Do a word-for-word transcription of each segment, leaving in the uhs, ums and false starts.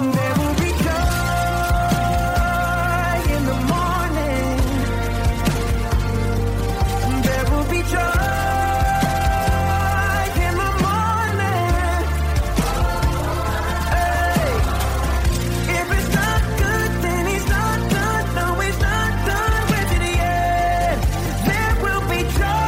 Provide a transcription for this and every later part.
There will be joy in the morning. There will be joy in the morning. Hey, if it's not good, then he's not done. No, he's not done with it yet. There will be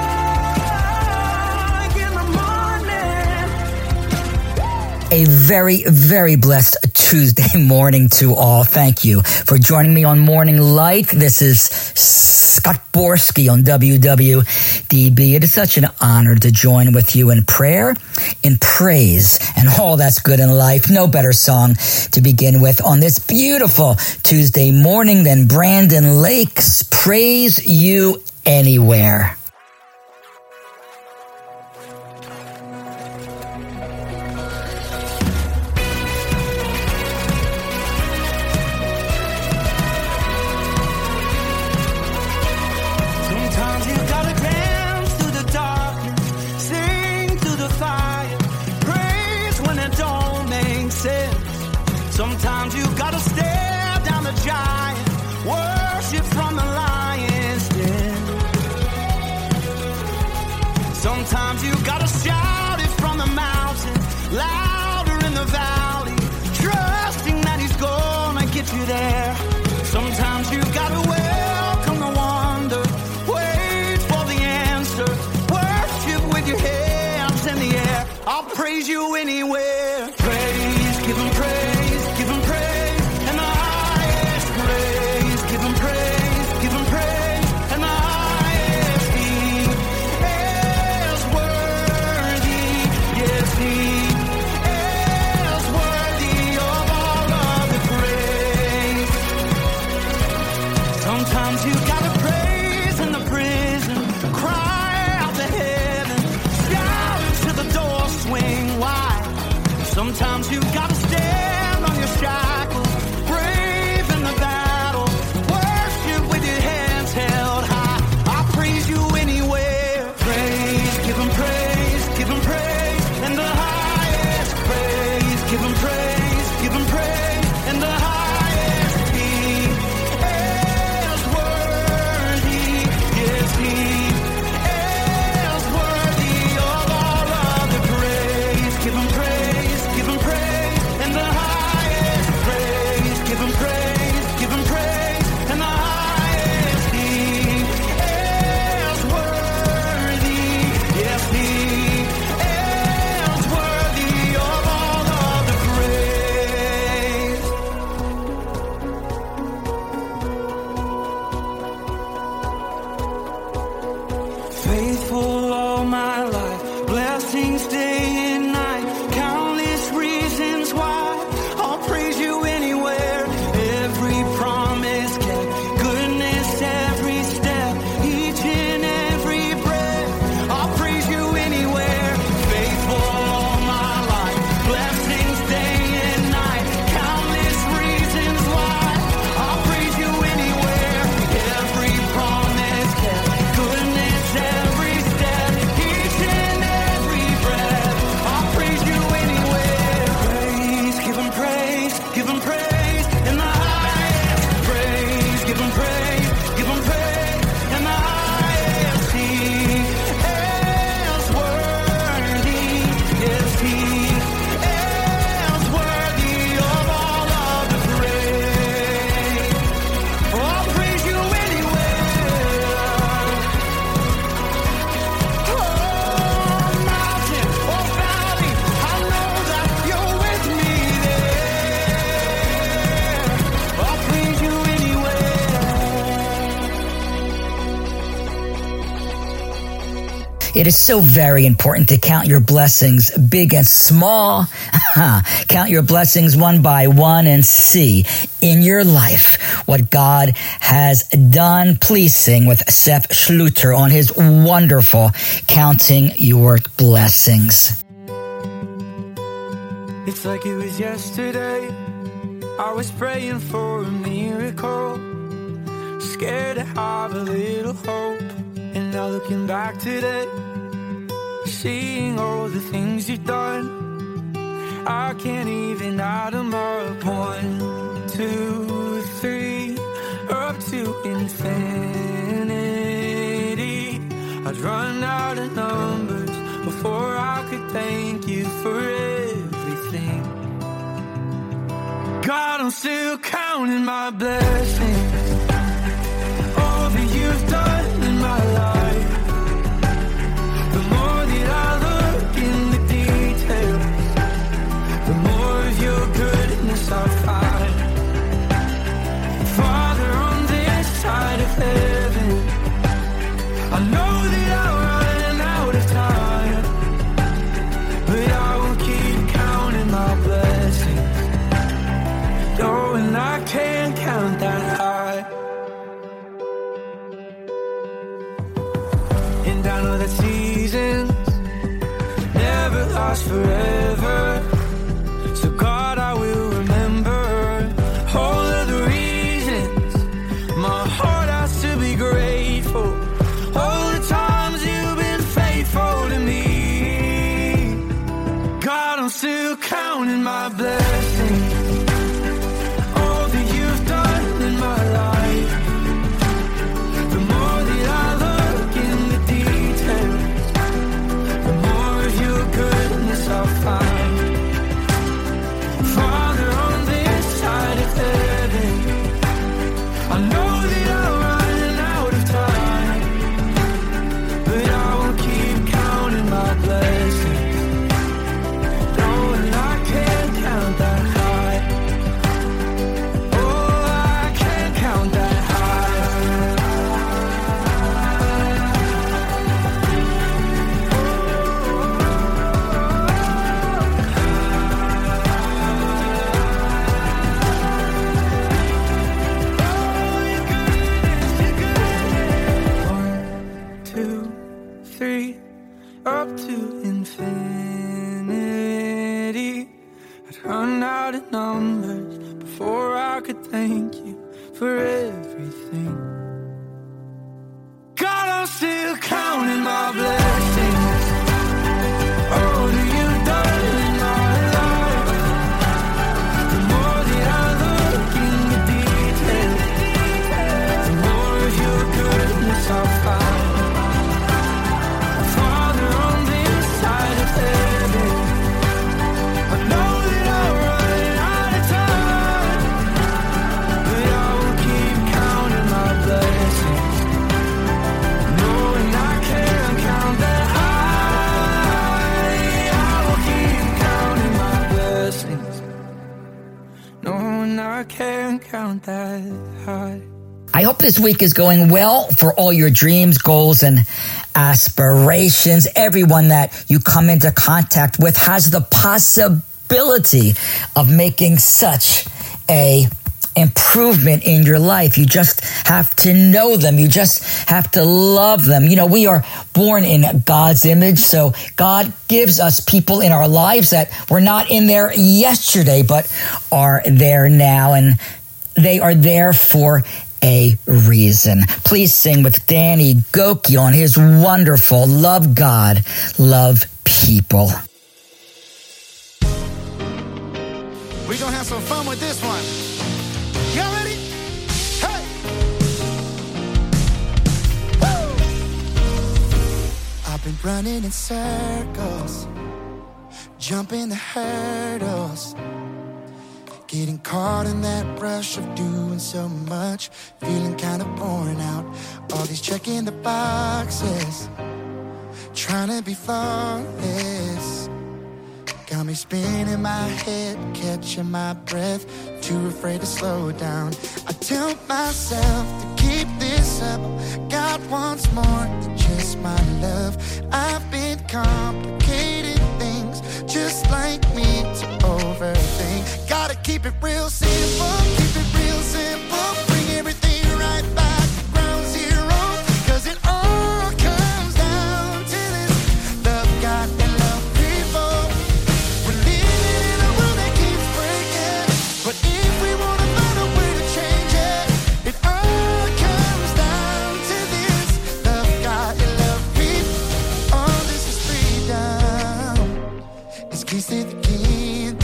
joy in the morning. A very, very blessed Tuesday morning to all. Thank you for joining me on Morning Light. This is Scott Borsky on W W D B. It is such an honor to join with you in prayer, in praise, and all that's good in life. No better song to begin with on this beautiful Tuesday morning than Brandon Lake's Praise You Anywhere. Sometimes you gotta dance through the darkness, sing through the fire, praise when it don't make sense. Sometimes you gotta stare down the giant, worship from the lion's den. Sometimes you gotta shout it from the mountain, louder in the valley, trusting that he's gonna get you there. Sometimes you gotta welcome the wonder, wait for the answer, worship with your hands in the air. I'll praise you anywhere. Praise, give him praise, give him praise, and the highest praise. Give him praise, give him praise, and the highest. He is worthy, yes he is worthy of all of the praise. Sometimes you gotta praise in the prison, cry out to heaven, shout until the door swing wide. Sometimes you gotta stand on your shackles, brave in the battle, worship with your hands held high. I'll praise you anywhere. Praise, give him praise, give him praise, and the highest praise. Give him praise, give him praise, and the highest. He is worthy, yes he is worthy of all of the praise. Give him praise, give him praise, and the highest praise. Give him praise, give him praise, and the highest. He is worthy, yes he is worthy of all of the praise. Faithful all my life, blessings day and night, countless reasons why I'll praise you anywhere. Every promise kept, goodness every step, each and every breath, I'll praise you anywhere. Faithful all my life, blessings day and night, countless reasons why I'll praise you anywhere. Every promise kept, goodness every step, each and every breath, I'll praise you anywhere. Praise, give him praise, give him praise, and the highest praise. Give him praise, give him praise, and the highest. He is worthy, yes he is worthy of all of the praise. Oh, I'll praise you anywhere. Oh, mountain or valley, I know that you're with me there. I'll praise you anywhere. It is so very important to count your blessings, big and small. Count your blessings one by one and see in your life what God has done. Please sing with Seth Schluter on his wonderful Counting Your Blessings. It's like it was yesterday. I was praying for a miracle, scared to have a little hope. And now looking back today, seeing all the things you've done, I can't even add them up. One, two, three, up to infinity. I'd run out of numbers before I could thank you for everything. God, I'm still counting my blessings, all that you've done in my life. The more that I look in the details, the more of your goodness I find. Father, on this side of heaven, I know that I'll run out of time, but I will keep counting my blessings, knowing I can't count that high. And I know that seasons never last forever, so God, I will remember all of the reasons my heart has to be grateful. All the times you've been faithful to me. God, I'm still counting my blessings, all that you've done in my life. The more that I look in the details, the more of your goodness I'll find. Father, on this side of heaven, I know that I'll run out of time, but I will keep counting my blessings, knowing I can't count that high. Oh, I can't count that high. One, two, three, up to infinity. I'd run out of numbers before I could thank you for everything. God, I'm still counting my blessings, all that you've done in my life. The more that I look in the details, the more of your goodness I'll find. Father, on this side of heaven, I know that I'll run out of time, but I will keep counting my blessings, knowing I can't count that high. I will keep counting my blessings, knowing I can't count that high. I hope this week is going well for all your dreams, goals, and aspirations. Everyone that you come into contact with has the possibility of making such a improvement in your life. You just have to know them. You just have to love them. You know, we are born in God's image, so God gives us people in our lives that were not in there yesterday, but are there now, and they are there for a reason. Please sing with Danny Gokey on his wonderful Love God, Love People. We're gonna have some fun with this one. Y'all ready? Hey! Woo! I've been running in circles, jumping the hurdles, getting caught in that rush of doing so much, feeling kind of worn out. All these checking the boxes, trying to be flawless, got me spinning my head, catching my breath, too afraid to slow down. I tell myself to keep this up, God wants more than just my love. I've been complicated things, just like me, to overthink. Gotta keep it real simple, keep it real simple, bring everything right back to ground zero, cause it all comes down to this: love God and love people. We're living in a world that keeps breaking, but if we wanna find a way to change it, it all comes down to this: love God and love people. All this is freedom, it's keys to the kingdom.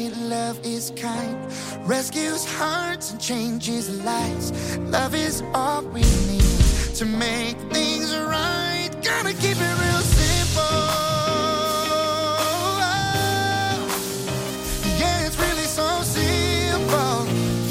it, love is kind. Rescues hearts and changes lives. Love is all we need to make things right. Gotta keep it real simple. Yeah, it's really so simple.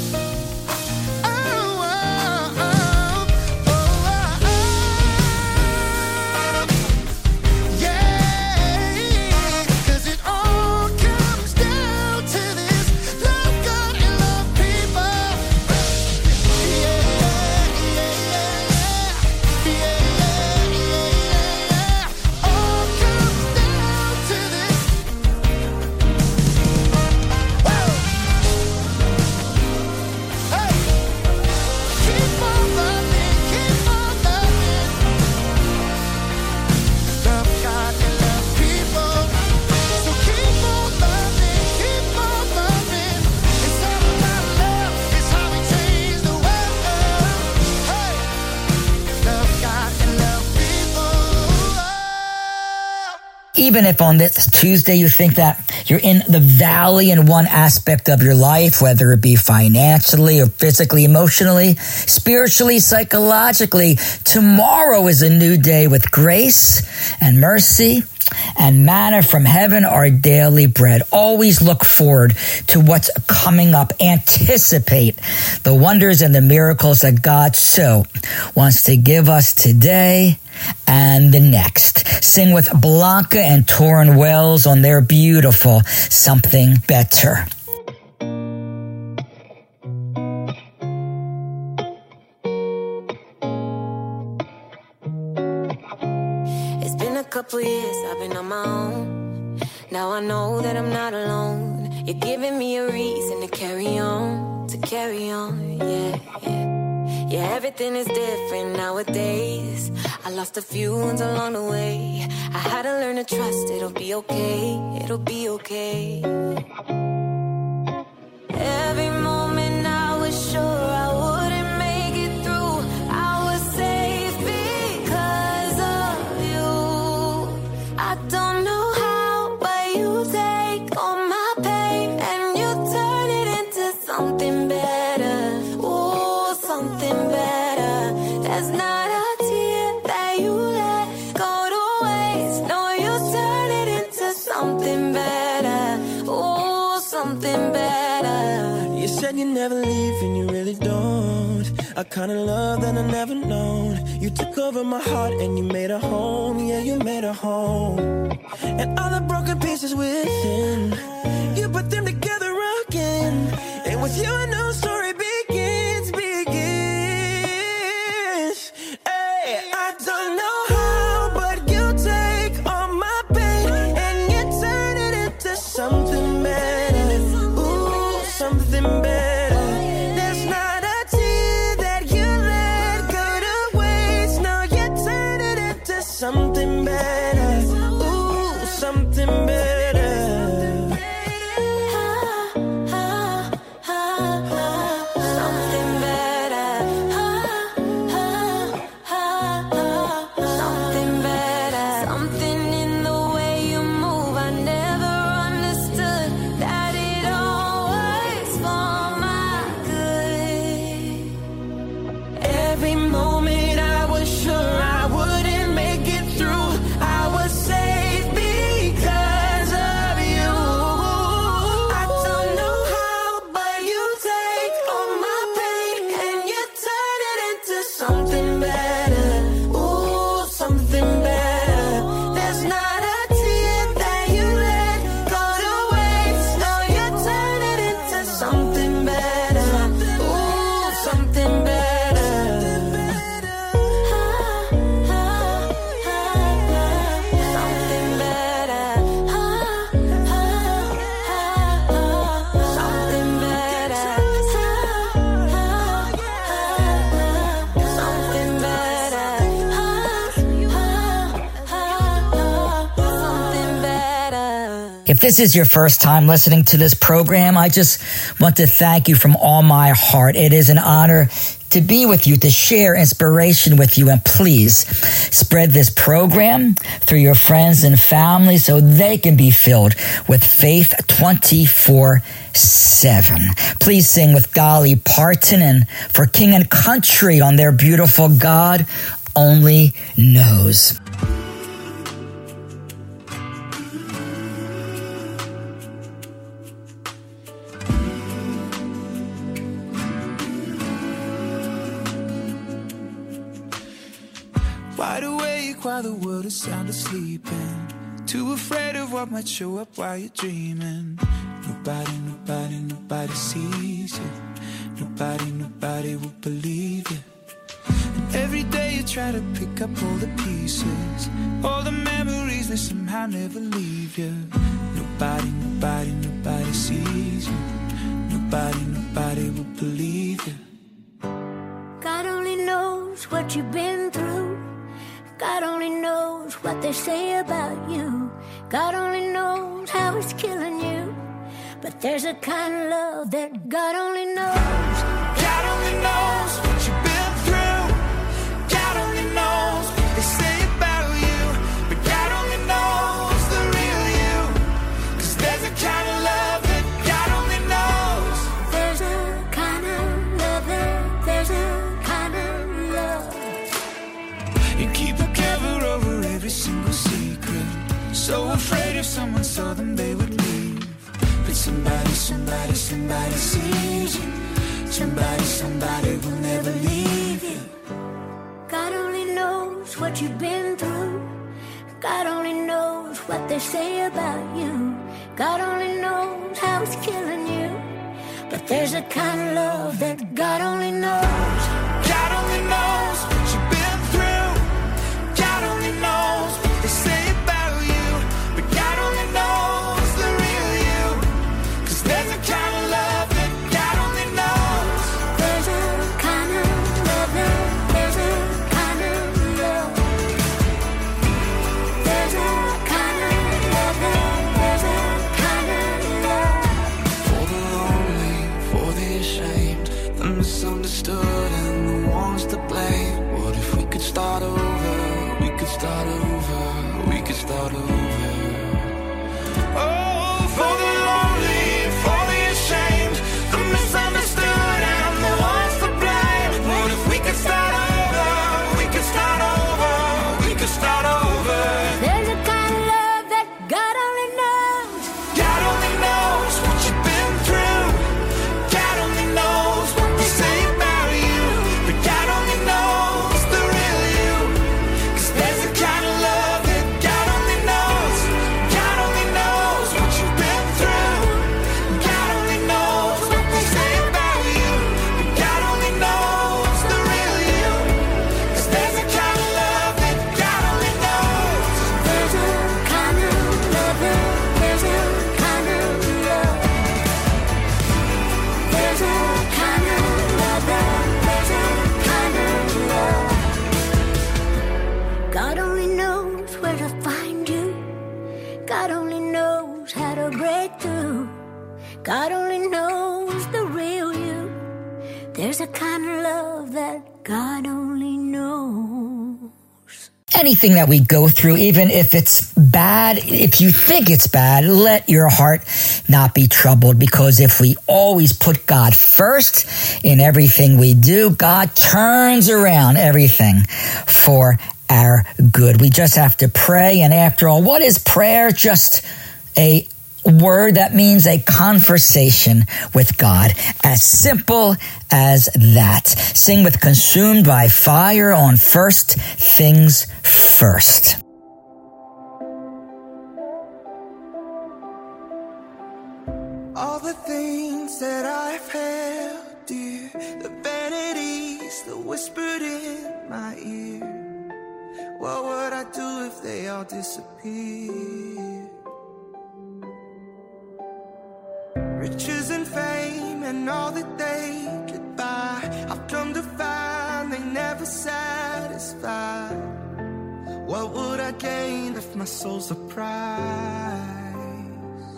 Even if on this Tuesday you think that you're in the valley in one aspect of your life, whether it be financially or physically, emotionally, spiritually, psychologically, tomorrow is a new day with grace and mercy and manna from heaven, our daily bread. Always look forward to what's coming up. Anticipate the wonders and the miracles that God so wants to give us today and the next. Sing with Blanca and Torrin Wells on their beautiful Something Better. It's been a couple years I've been on my own. Now I know that I'm not alone. You're giving me a reason to carry on, to carry on, yeah, yeah. Yeah, everything is different nowadays. I lost a few ones along the way. I had to learn to trust it'll be okay, it'll be okay. Every moment I was sure I wouldn't make it through. I was safe because of you. I don't know how, but you take all my pain and you turn it into something better. Ooh, something better. There's not a tear that you let go to waste. No, you turn it into something better. Ooh, something better. You said you never leave and you really don't. A kind of love that I never known. You took over my heart and you made a home. Yeah, you made a home. And all the broken pieces within, you put them together again. And with you a new story begins, begins. Hey, I don't know how, but you take all my pain and you turn it into something better. Ooh, something better. There's not a tear that you let go to waste. Now you turn it into something better. Ooh, something better. If this is your first time listening to this program, I just want to thank you from all my heart. It is an honor to be with you, to share inspiration with you, and please spread this program through your friends and family so they can be filled with faith twenty-four seven. Please sing with Dolly Parton and For King and Country on their beautiful God Only Knows. Wide awake while the world is sound asleep, and too afraid of what might show up while you're dreaming. Nobody, nobody, nobody sees you. Nobody, nobody will believe you. And every day you try to pick up all the pieces, all the memories that somehow never leave you. Nobody, nobody, nobody sees you. Nobody, nobody will believe you. God only knows what you've been through. God only knows what they say about you. God only knows how it's killing you. But there's a kind of love that God only knows. God only knows what you've been through. God only knows what they say about you. But God only knows the real you. 'Cause there's a kind of love that God only knows. There's a kind of love that, there's a kind of love. You keep a cover over every single secret, so afraid if someone saw them they would leave. But somebody, somebody, somebody sees you. Somebody, somebody will never leave you. God only knows what you've been through. God only knows what they say about you. God only knows how it's killing you. But there's a kind of love that God only knows. God only knows what you've been through. God only knows what they say about you. But God only knows the real you. 'Cause there's a kind of love that God only knows. There's a kind of love that, there's a kind of love. There's a kind of love that, there's a kind of love. For the lonely, for the ashamed, the misunderstood and the ones to blame. What if we could start over? We could start over. We could start over. Oh, for the lonely, for the ashamed, the misunderstood and the ones to blame. What if we could start over? We could start over. We could start over. There's a kind of love that God only knows. God only knows what you've been through. God only knows what they say about you. But God only knows the real you. 'Cause there's a kind of love that God only knows. God only knows what you've been through. God only knows what they say about you. But God only knows the real you. 'Cause there's a kind of love that God only knows. There's a kind of love that, there's a kind of love. There's a kind of love that, there's a kind of love. God only knows where to find you. God only knows how to break through. God only knows the real you. There's a kind of love that God only knows. Anything that we go through, even if it's bad, if you think it's bad, let your heart not be troubled, because if we always put God first in everything we do, God turns around everything for our good. We just have to pray. And after all, what is prayer? Just a word that means a conversation with God. As simple as that. Sing with Consumed by Fire on First Things First. All the things that I've held dear, the vanities that whispered in my ear, what would I do if they all disappeared? Riches and fame and all that they could buy, I've come to find they never satisfy. What would I gain if my soul's a prize?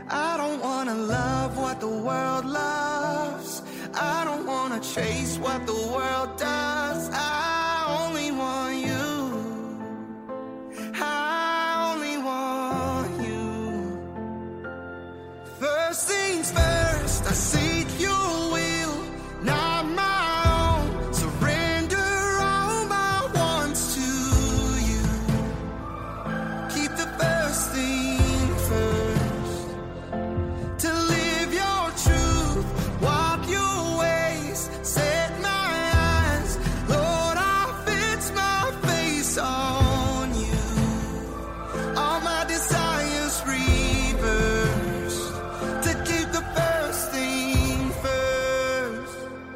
I don't wanna love what the world loves. I don't wanna chase what the world does. I only want you. I only want you. First things first, I seek your will, not my own. Surrender all my wants to you. Keep the first thing first. To live your truth, walk your ways, set my eyes. Lord, I fix my face on you. All my desires reversed. To keep the first thing first.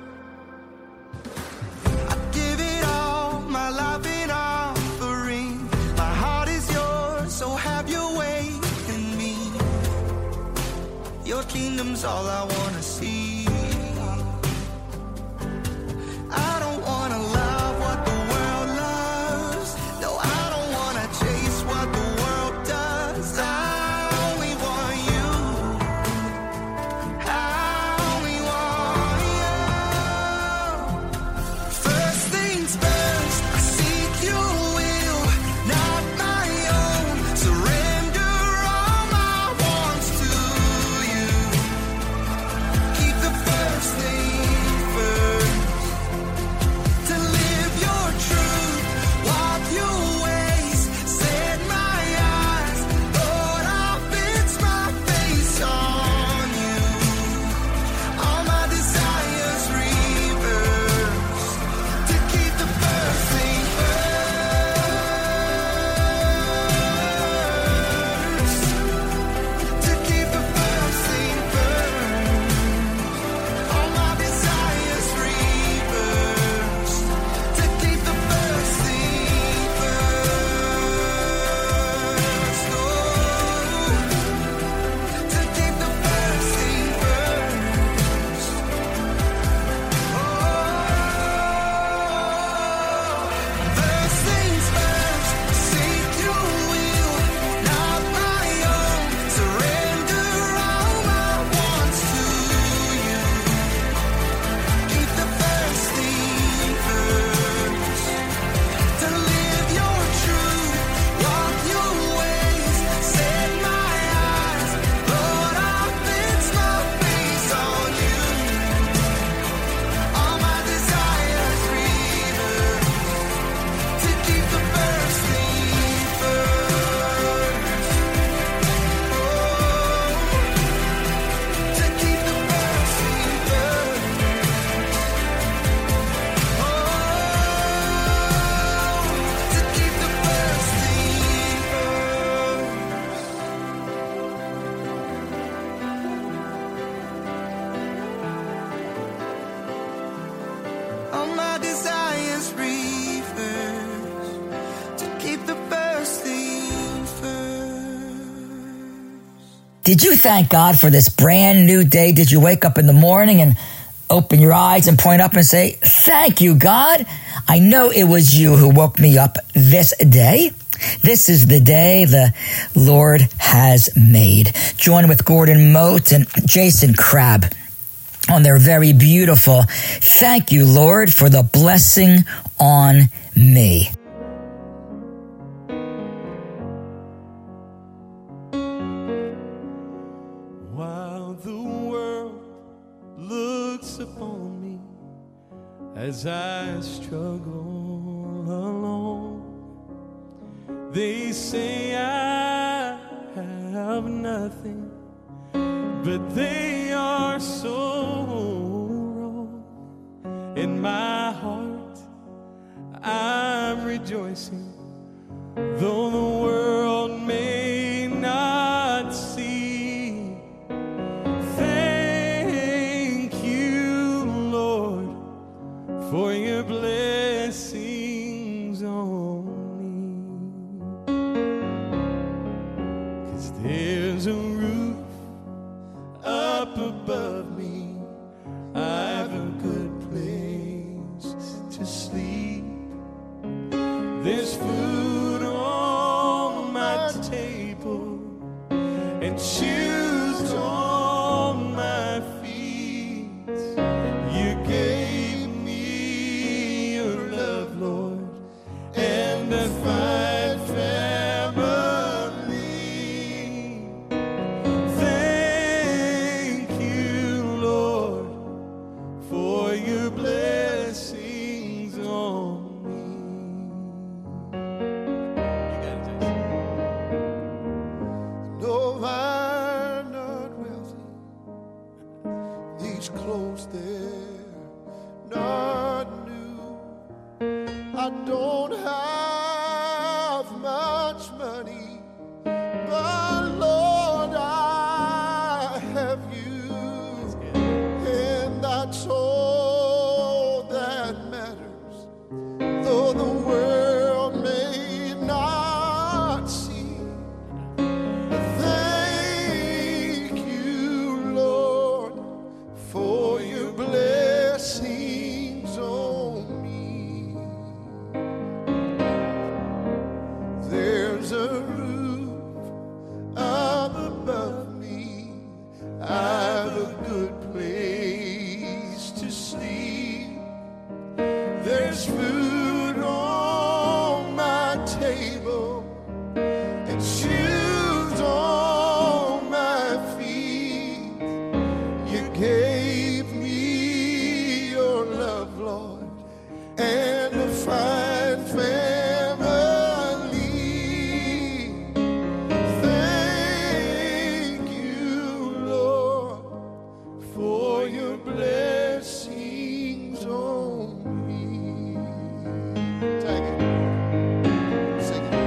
I give it all, my life in offering. My heart is yours, so have your way in me. Your kingdom's all I wanna see. I don't wanna love what the world loves. No, I don't wanna chase what the world does. I only want you. I only want you. First things first, I seek your will, not my own. Surrender all my wants to you. Keep the first thing first. To live your truth, walk your ways, set my eyes. Lord, I fix my face on you. All my desires reversed. To keep the first thing first. To keep the first thing first. All my desires reversed. To keep the first thing first. Oh, to keep the first thing first. Oh, first things first. Seek your will, not my own. Surrender all my wants to you. Keep the first thing first. To live your truth, walk your ways, set my eyes. Lord, I fix my face on you. All my desires reversed. To keep the first thing first. Oh, to keep the first thing first. Oh, to keep the first thing first. All my desires reversed. To keep the first thing first. Did you thank God for this brand new day? Did you wake up in the morning and open your eyes and point up and say, thank you, God? I know it was you who woke me up this day. This is the day the Lord has made. Join with Gordon Mote and Jason Crabb on their very beautiful Thank You, Lord, for the blessing on me. While the world looks upon me as I struggle alone, they say I have nothing, but they are so wrong. In my heart, I'm rejoicing, though the world may not see. Thank you, Lord, for your blessings on me. 'Cause there's a roof up above me, I've a good place to sleep. There's food on my table and shoes is closed there, not new. I don't have much money, but Lord, I have you, and that's all that matters. Though the world may not see, thank you, Lord, for your blessings on me. There's a roof up above me. I've a good place to sleep. There's food on my table and shoes on my feet. You gave me your love, Lord, and a fine family. Thank you, Lord, for your blessings on me. Take it. Sing it.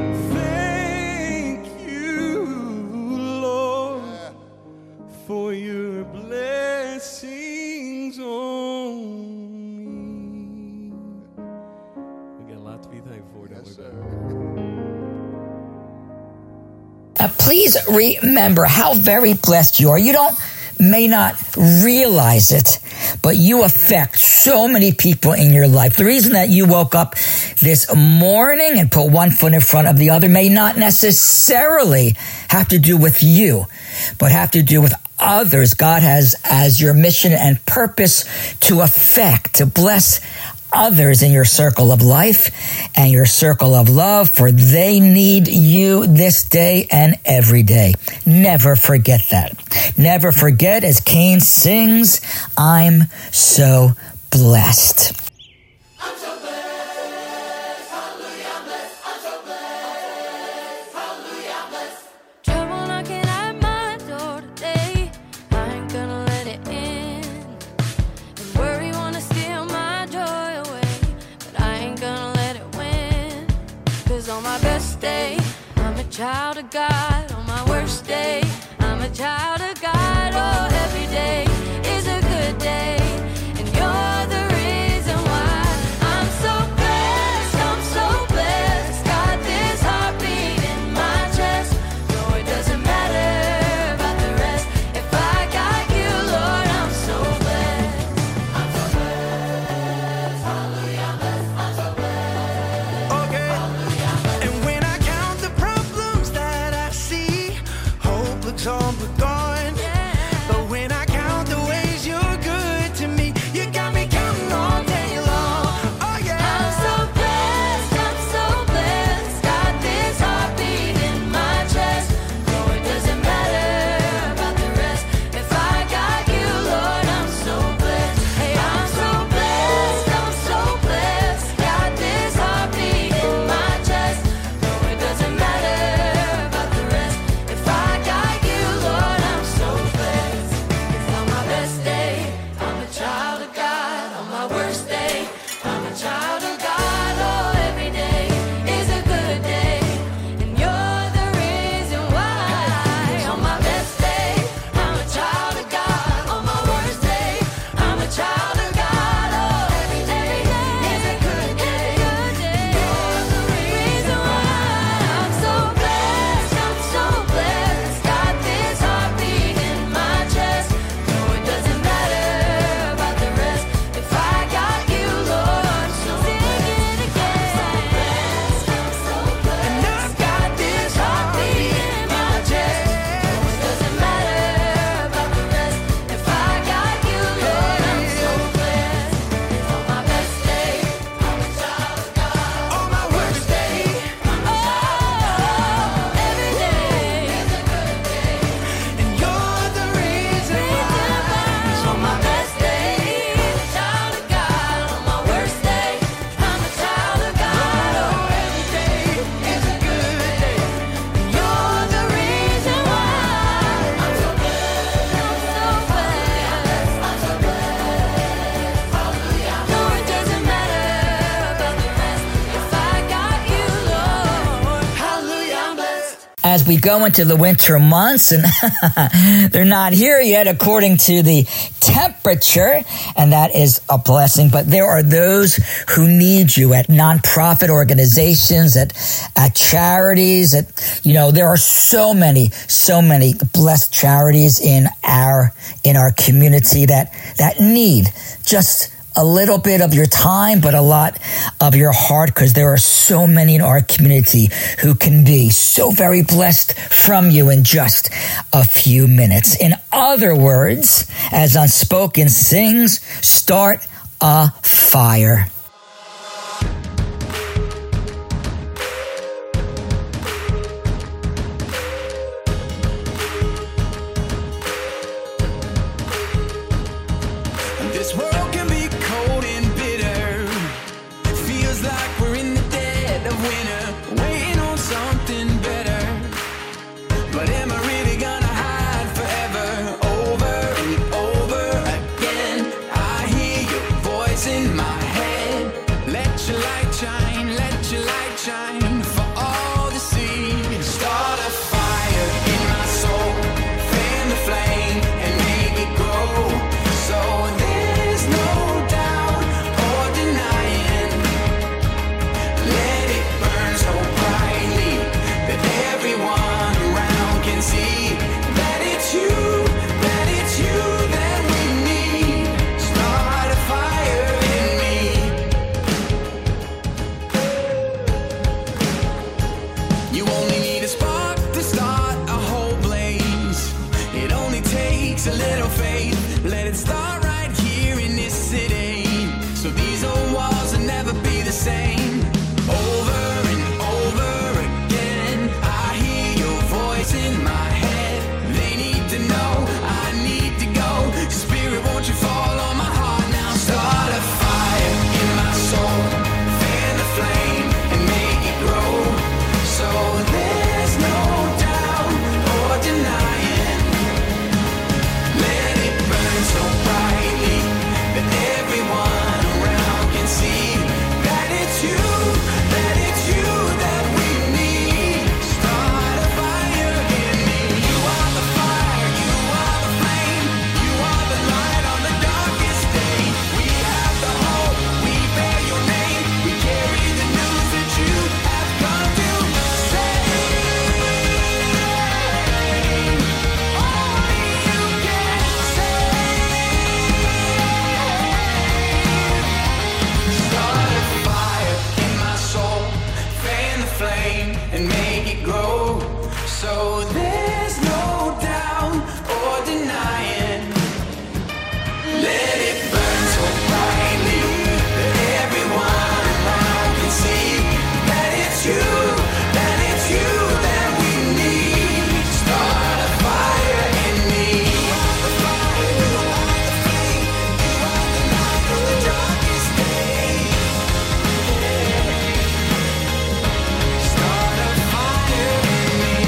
Thank you, Lord, Yeah. for your blessings on me. We got a lot to be thankful for, don't Yes, we, sir. baby? Uh, please remember how very blessed you are. You don't may not realize it, but you affect so many people in your life. The reason that you woke up this morning and put one foot in front of the other may not necessarily have to do with you, but have to do with others. God has as your mission and purpose to affect, to bless others in your circle of life and your circle of love, for they need you this day and every day. Never forget that. Never forget, as Cain sings, I'm so blessed. Trouble knocking at my door today. I ain't gonna let it in. And worry wanna steal my joy away, but I ain't gonna let it win. 'Cause on my best day, I'm a child of God. On my worst day, I'm a child of God. Oh, every day is a good day, and you're the reason why I'm so blessed. I'm so blessed. Got this heartbeat in my chest. No, it doesn't matter about the rest. If I got you, Lord, I'm so blessed. I'm so blessed. Hallelujah, I'm blessed. I'm so blessed. Okay. And when I count the problems that I see, hope looks all but gone. as we go into the winter months, and they're not here yet according to the temperature, and that is a blessing. But there are those who need you at nonprofit organizations, at at charities, at, you know, there are so many, so many blessed charities in our in our community that that need just a little bit of your time, but a lot of your heart, because there are so many in our community who can be so very blessed from you in just a few minutes. In other words, as Unspoken sings, start a fire. This world can be cold and bitter. Feels like we're in the dead of winter, waiting on something better. But am I really gonna hide forever? Over and over again, I hear your voice in my head. Let your light shine, let your light shine for all to see. Start a fire in my soul, fan the flame and make it grow. So there's no doubt or denying. Let it burn so brightly that everyone around can see that it's you, that it's you that we need. Start a fire in me. You only need a spark to start a whole blaze. It only takes a little faith. Let it start right here in this city, so these old walls will never be the same. Over and over again, I hear your voice in my head. They need to know, I need to go. Spirit, won't you fall on my heart now? Start a fire in my soul, fan the flame and make it grow. So there's no doubt or denying. Let it burn so brightly that everyone around can see that it's you, that it's you that we need. Start a fire in me. You are the fire, you are the flame, you are the light on the darkest day. We have the hope, we bear your name, we carry the news that you have come to save. Only you can save. Start a fire in my soul, fan the flame and make it grow. So there's no doubt or denying. Let it burn so brightly that everyone around can see that it's you, that it's you that we need. Start a fire in me. You are the fire, you are the flame, you are the light on the darkest day. Start a fire in me.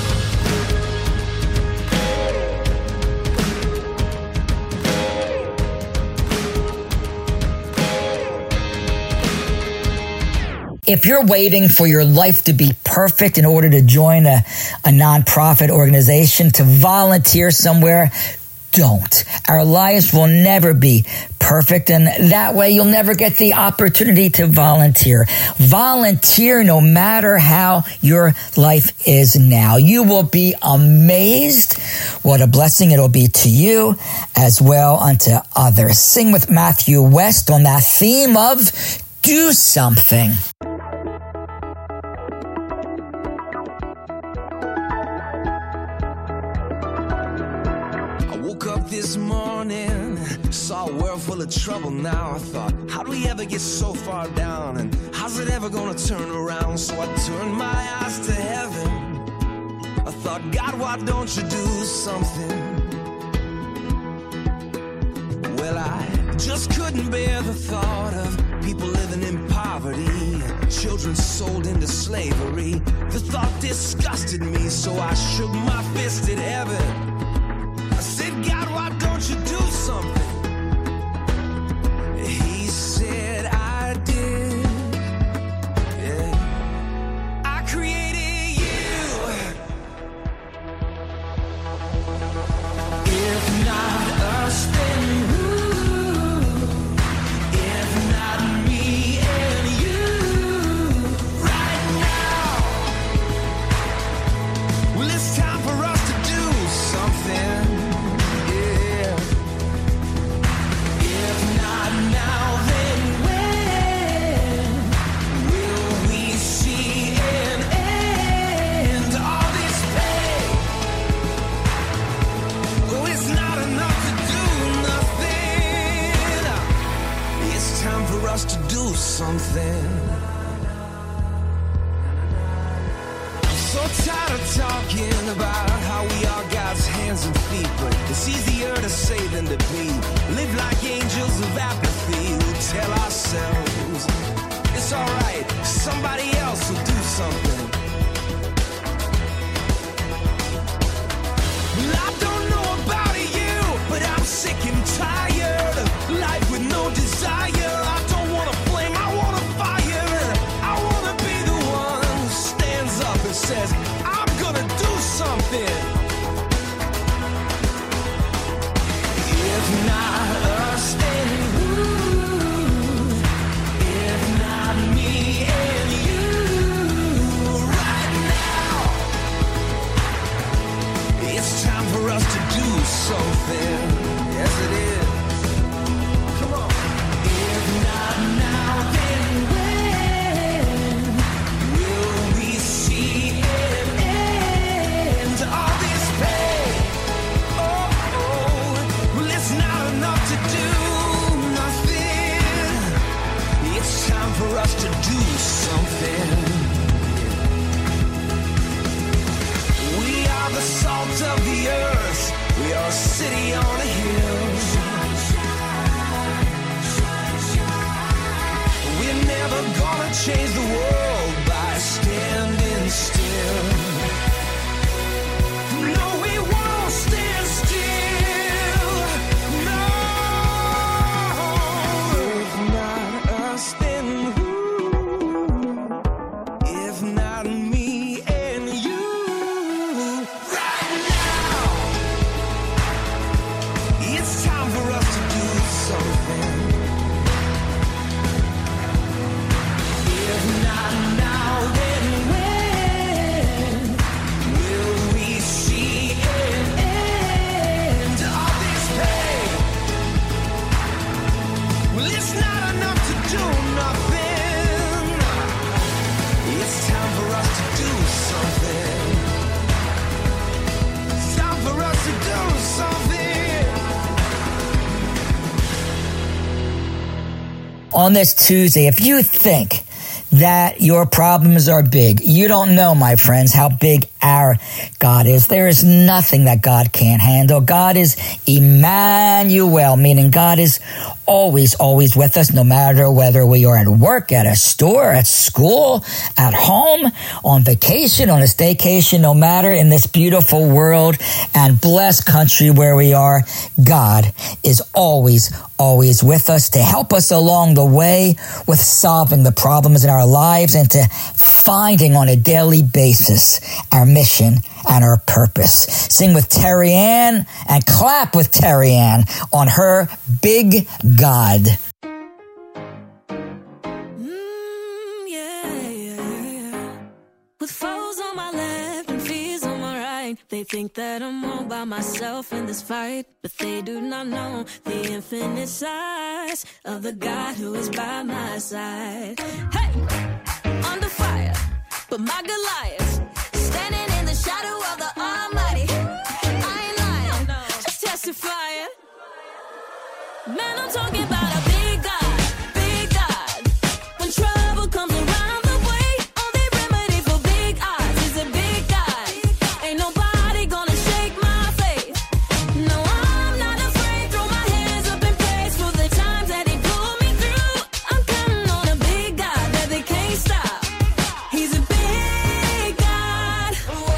If you're waiting for your life to be perfect in order to join a, a nonprofit organization, to volunteer somewhere, don't. Our lives will never be perfect, and that way you'll never get the opportunity to volunteer. Volunteer no matter how your life is now. You will be amazed what a blessing it'll be to you as well unto others. Sing with Matthew West on that theme of do something. I woke up this morning, saw a world full of trouble now. I thought, how do we ever get so far down? And how's it ever gonna turn around? So I turned my eyes to heaven. I thought, God, why don't you do something? Well, I just couldn't bear the thought of people living in poverty, children sold into slavery. The thought disgusted me, so I shook my fist at heaven. I said, God, why don't you do something? He said, I did. Yeah. I created you something. I'm so tired of talking about how we are God's hands and feet, but it's easier to say than to be. Live like angels of apathy. We tell ourselves it's alright, somebody else will do something. Well, I don't know about you, but I'm sick and tired of life with no desire. I don't want a flame, I want a fire. I want to be the one who stands up and says, I'm gonna do something. If not us, then who? If not me and you. Right now, it's time for us to do something. Yes, it is. Come on. If not now, then when will we see an end to all this pain? Oh, oh, well, it's not enough to do nothing. It's time for us to do something. We are the salt of the earth. We are a city on a hill. We're never gonna change the world by standing still. No, we won't stand still. No. If not us, then who? If not me and you. Right now, it's time for us to do something. If not now, then when will we see an end to all this pain? Well, it's not enough to do nothing. It's time for us to do something. It's time for us to do something. On this Tuesday, if you think that your problems are big, you don't know, my friends, how big our God is. There is nothing that God can't handle. God is Emmanuel, meaning God is always, always with us, no matter whether we are at work, at a store, at school, at home, on vacation, on a staycation, no matter in this beautiful world and blessed country where we are, God is always, always with us to help us along the way with solving the problems in our lives and to finding on a daily basis our mission and our purpose. Sing with Terry Ann and clap with Terry Ann on her Big God. Mm, yeah, yeah, yeah. With foes on my left and fears on my right, they think that I'm all by myself in this fight, but they do not know the infinite size of the God who is by my side. Hey, under fire, but my Goliath standing in the shadow of the Almighty. I ain't lying, just testifying. Man, I'm talking about a big God, big God. When trouble comes around the way, only remedy for big odds is a big God. Ain't nobody gonna shake my faith. No, I'm not afraid. Throw my hands up in praise for the times that He pulled me through. I'm counting on a big God that they can't stop. He's a big God.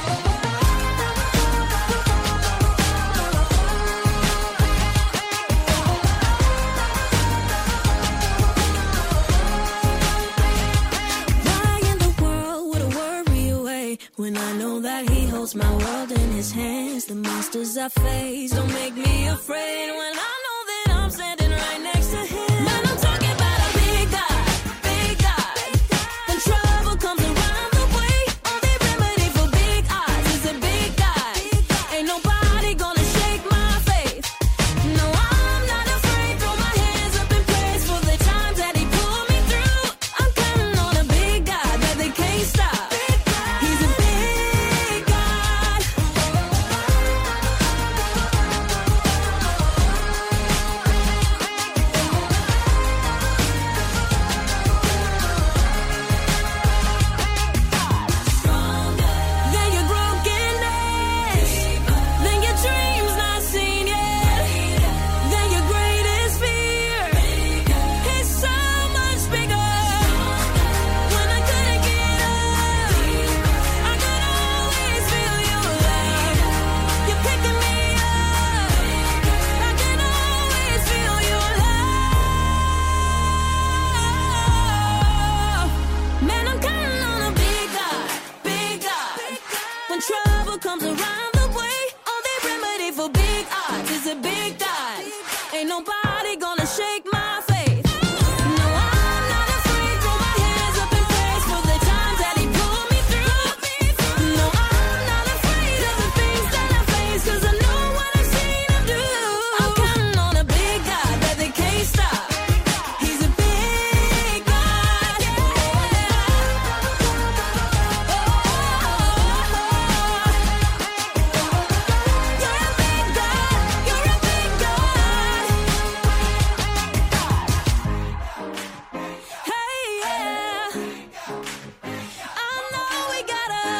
Why in the world would I worry away when I know that He holds my world in His hands? The monsters I face don't make me afraid when I know that I'm standing right next to Him. Man, I'm talking about a big God, big God. When trouble comes around the way, only remedy for big odds is a big God. Ain't nobody gonna shake my faith. No, I'm not afraid. Throw my hands up in praise for the times that He pulled me through. I'm counting on a big God that they can't stop. He's a big God. nobody gonna shake my faith. No, I'm not afraid. Throw my hands up in praise for the times that he pulled me through. No, I'm not afraid of the things that I face, 'cause I know what I've seen him do. I'm counting on a big God that they can't stop. He's a big God. Yeah. You're a big God. You're a big God. Hey, yeah. I know we got a,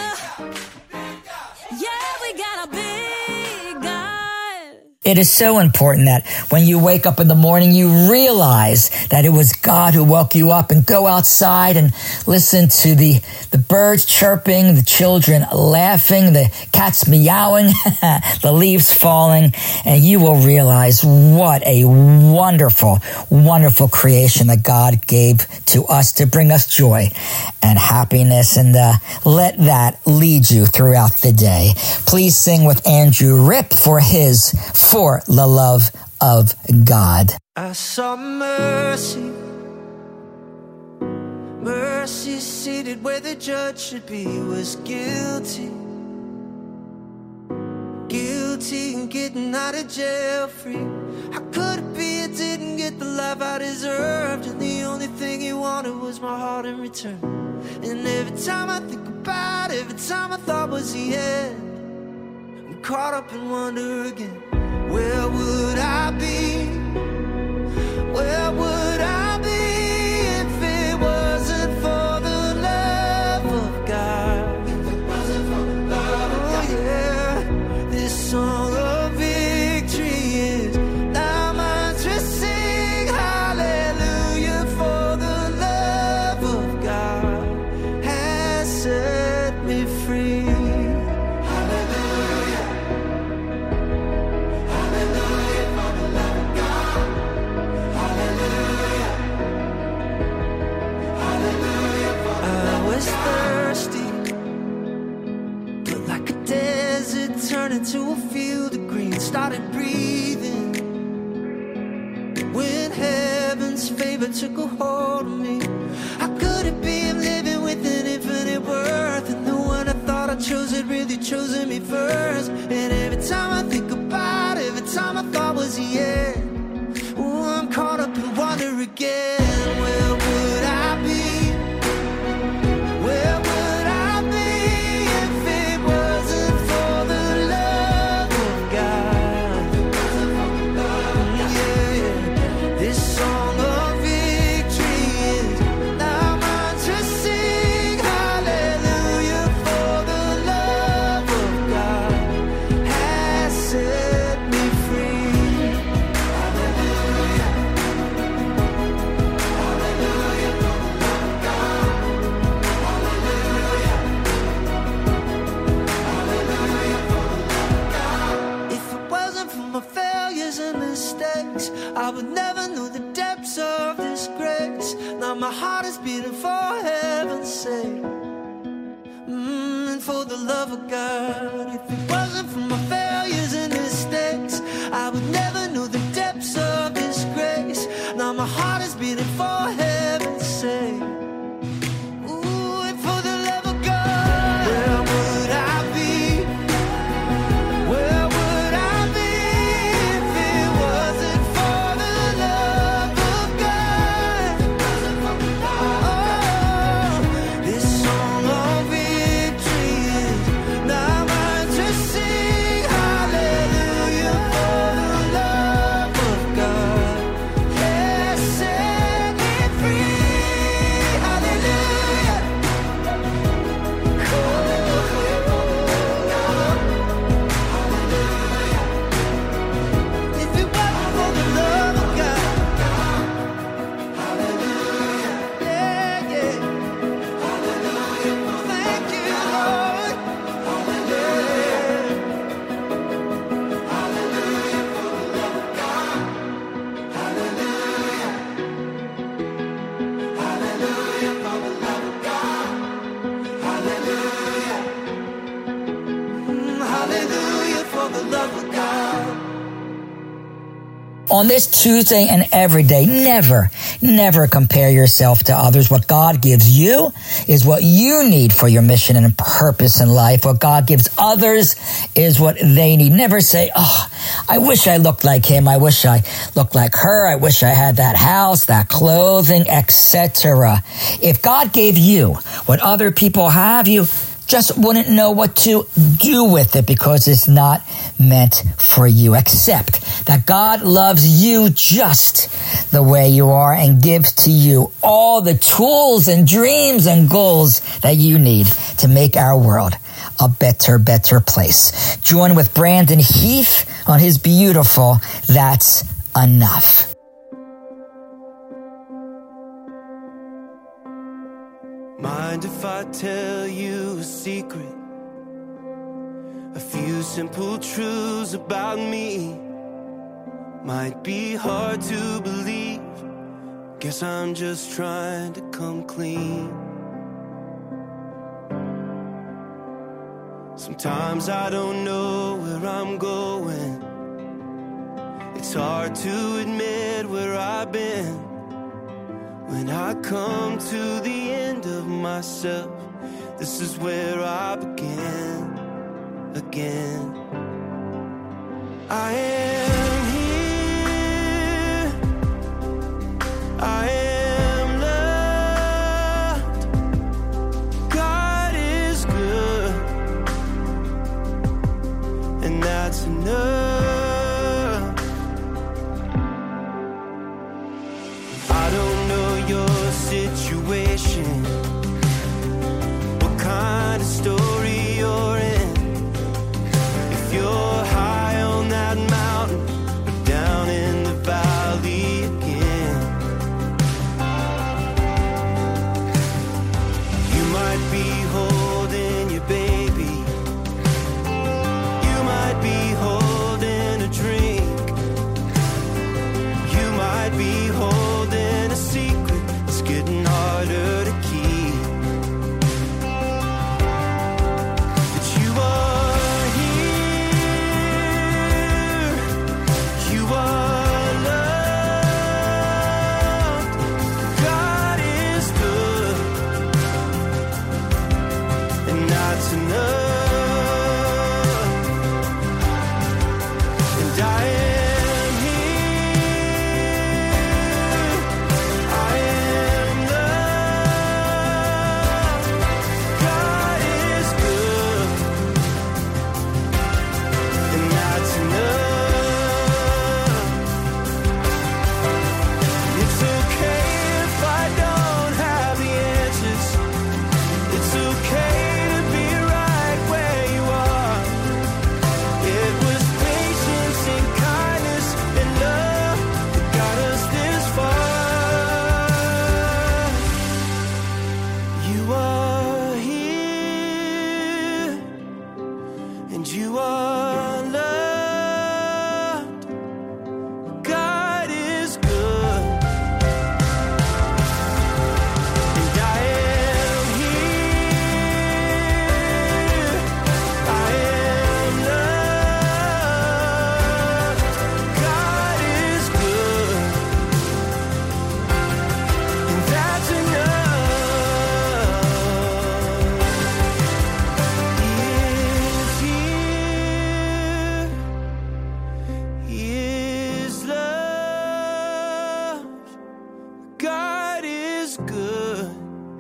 yeah, we got a big God. It is so important that when you wake up in the morning, you realize that it was God who woke you up, and go outside and listen to the, the birds chirping, the children laughing, the cats meowing, the leaves falling, and you will realize what a wonderful, wonderful creation that God gave to us to bring us joy and happiness. And uh, let that lead you throughout the day. Please sing with Andrew Ripp for his For the Love of God. I saw mercy, mercy seated where the judge should be, was guilty, guilty and getting out of jail free. How could it be I didn't get the life I deserved, and the only thing he wanted was my heart in return? And every time I think about it, every time I thought was the end, I'm caught up in wonder again. Where would I be? Where would I be if it wasn't for the love of God? If it wasn't for the love of God. Oh yeah, this song of victory is now mine to sing. Hallelujah, for the love of God has set me free. Turned into a field of green, started breathing when heaven's favor took a hold of me. How could it be I'm living with an infinite worth, and the one I thought I chose had really chosen me first? And every time I think about it, every time I thought was the end, ooh, I'm caught up in wonder again. Where would I be? Where would I be if it wasn't for the love of God? Yeah, yeah. This song of victory is now mine to sing. Hallelujah, for the love of God has set me free. Hallelujah. Hallelujah, for the love of God. Hallelujah. Hallelujah, for the love of God. If it wasn't for my failures and mistakes, I would never know the depths of this grace. Now my heart is beating for heaven's sake, mm, and for the love of God. If it wasn't for my failures and mistakes, I would never know the depths of this grace. Now my heart is beating for heaven's sake. Ooh, and for the love of God. Where would I be? Where would I be if it wasn't for the love of God? Oh, this song of victory is now mine to On this Tuesday and every day, never, never compare yourself to others. What God gives you is what you need for your mission and purpose in life. What God gives others is what they need. Never say, oh, I wish I looked like him. I wish I looked like her. I wish I had that house, that clothing, et cetera. If God gave you what other people have, you just wouldn't know what to do with it because it's not meant for you. Accept that God loves you just the way you are and gives to you all the tools and dreams and goals that you need to make our world a better, better place. Join with Brandon Heath on his beautiful That's Enough. Mind if I tell you a secret? A few simple truths about me. Might be hard to believe. Guess I'm just trying to come clean. Sometimes I don't know where I'm going. It's hard to admit where I've been. When I come to the end of myself, this is where I begin again. I am here, I am loved. God is good, and that's enough. I don't know your situation, what kind of story you're in. If you're high on that mountain or down in the valley again, you might be holding your baby, you might be holding a drink, you might be holding a secret that's getting harder to keep. But you are here, you are loved. God is good, and that's enough. And I am here, I am loved. God is good, and that's enough. It's okay if I don't have the answers. It's okay to be right where you are. It was patience and kindness and love that got us this far. You are here, and you are loved. God is good, and I am here, I am loved. God is good, and that's enough. He is here, He is loved. God is good,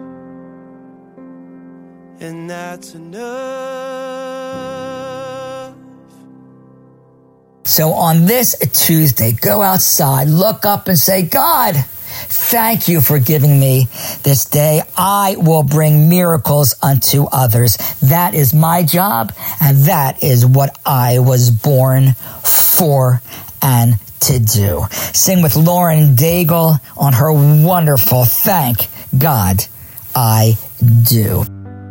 and that's enough. So on this Tuesday, go outside, look up and say, God, thank you for giving me this day. I will bring miracles unto others. That is my job, and that is what I was born for and to do. Sing with Lauren Daigle on her wonderful Thank God I Do.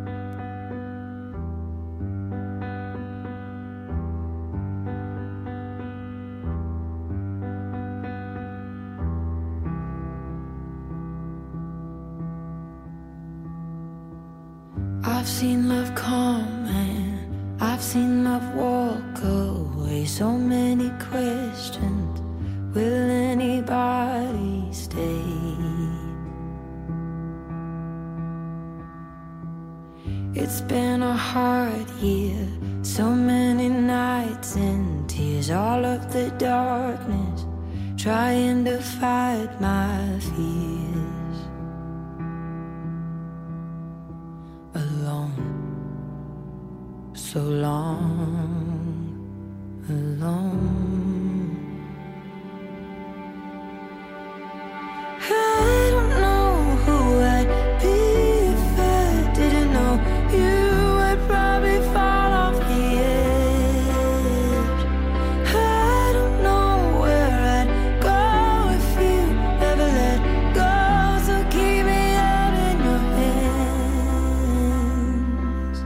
I've seen love come and I've seen love walk away. So many questions, will anybody stay? It's been a hard year, so many nights and tears, all of the darkness, trying to fight my fears. Alone, so long, alone. I don't know who I'd be if I didn't know you. I'd probably fall off the edge. I don't know where I'd go if you ever let go. So keep me out in your hands.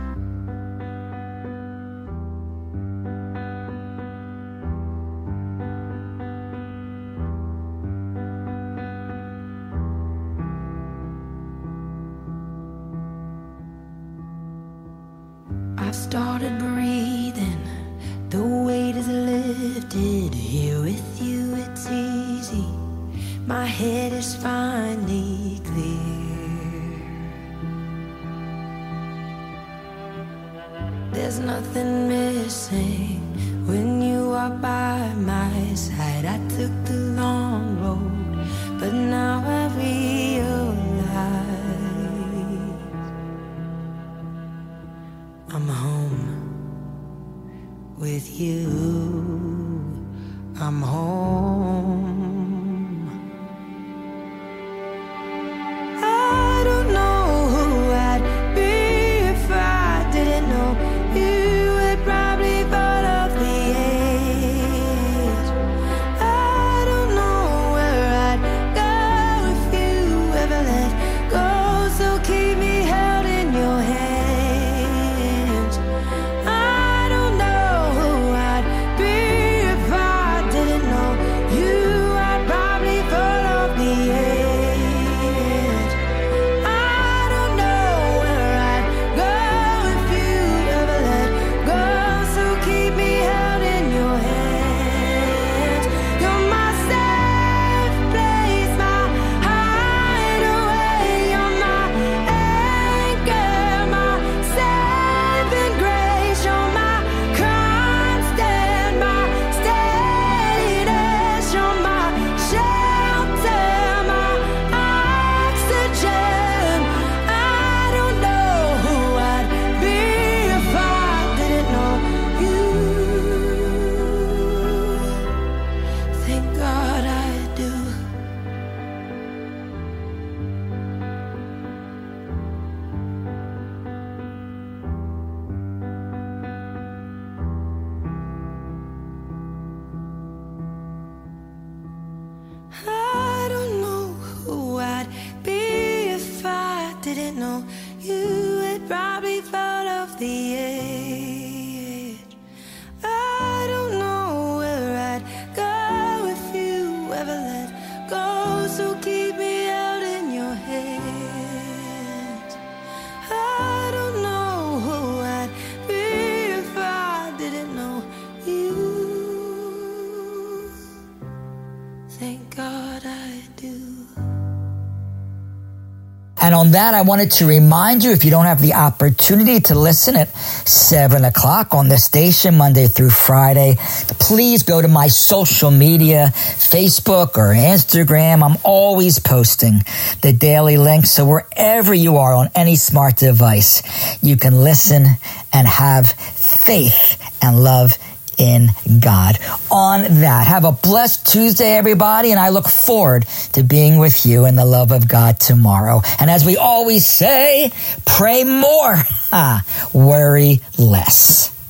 I've started breathing, the weight is lifted. Here with you it's easy, my head is finally clear. There's nothing missing when you are by my side. I took the long road, but now I realize I'm home with you. I'm home. I don't know who I'd be if I didn't know you. I'd probably fall off the edge. I don't know where I'd go if you ever let go. So keep me held in your hands. Didn't know you had probably fall off the edge. I don't know where I'd go if you ever let go. So keep me out in your hands. I don't know who I'd be if I didn't know you. Thank God I do. And on that, I wanted to remind you, if you don't have the opportunity to listen at seven o'clock on the station, Monday through Friday, please go to my social media, Facebook or Instagram. I'm always posting the daily links. So wherever you are on any smart device, you can listen and have faith and love in God. On that, have a blessed Tuesday, everybody, and I look forward to being with you in the love of God tomorrow. And as we always say, pray more, worry less.